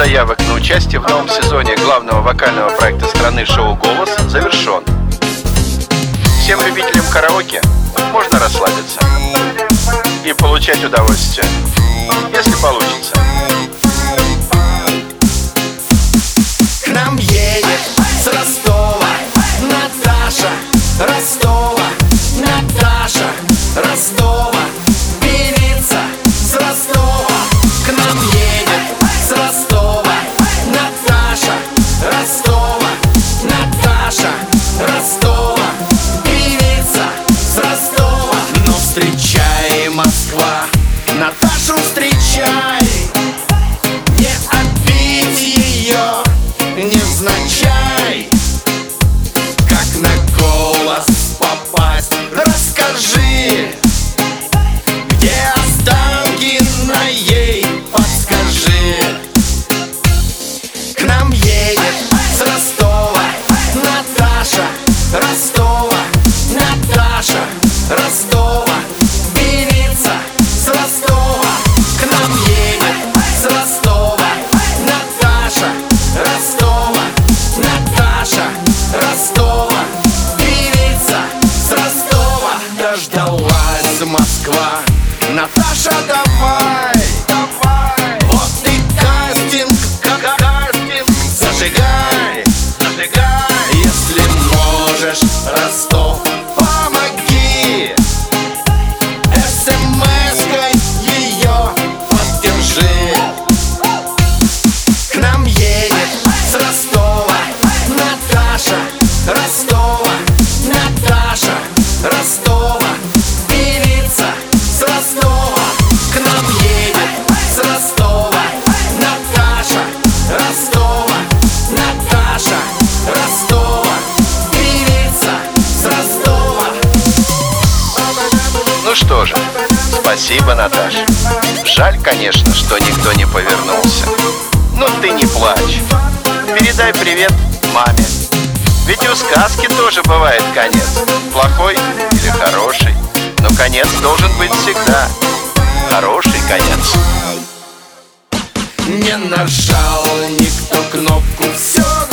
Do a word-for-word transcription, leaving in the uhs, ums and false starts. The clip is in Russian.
заявок на участие в новом сезоне главного вокального проекта страны шоу «Голос» завершен. Всем любителям караоке можно расслабиться и получать удовольствие, если получится. К нам едет с Ростова Наташа, Ростова, Наташа, Ростова, певица с Ростова. К нам едет с Ростова Наташа, Ростова, Наташа, Ростова, певица с Ростова. Ну встречай, Москва, Наташу встречай, не отбить ее невзначай. Как на голос попасть, расскажи, где Останкиной, подскажи. К нам едет с Ростова Наташа, Ростова, Наташа, Ростова, певица с Ростова. К нам едет с Ростова Наташа, Ростова, Наташа, Ростова, певица с Ростова. Дождалась Москва, Наташа, давай, давай. Вот и кастинг, как кастинг, зажигай, зажигай. Если можешь, Ростов, помоги, эс-эм-эской ее поддержи. К нам едет с Ростова Наташа, Ростова, Наташа, Ростова, певица с Ростова. К нам едет с Ростова Наташа, Ростова, Наташа, Ростова, певица с Ростова. Ну что же, спасибо, Наташ. Жаль, конечно, что никто не повернулся. Но ты не плачь. Передай привет маме. Ведь у сказки тоже бывает конец. Плохой или хороший. Но конец должен быть всегда. Хороший конец. Не нажал никто кнопку, все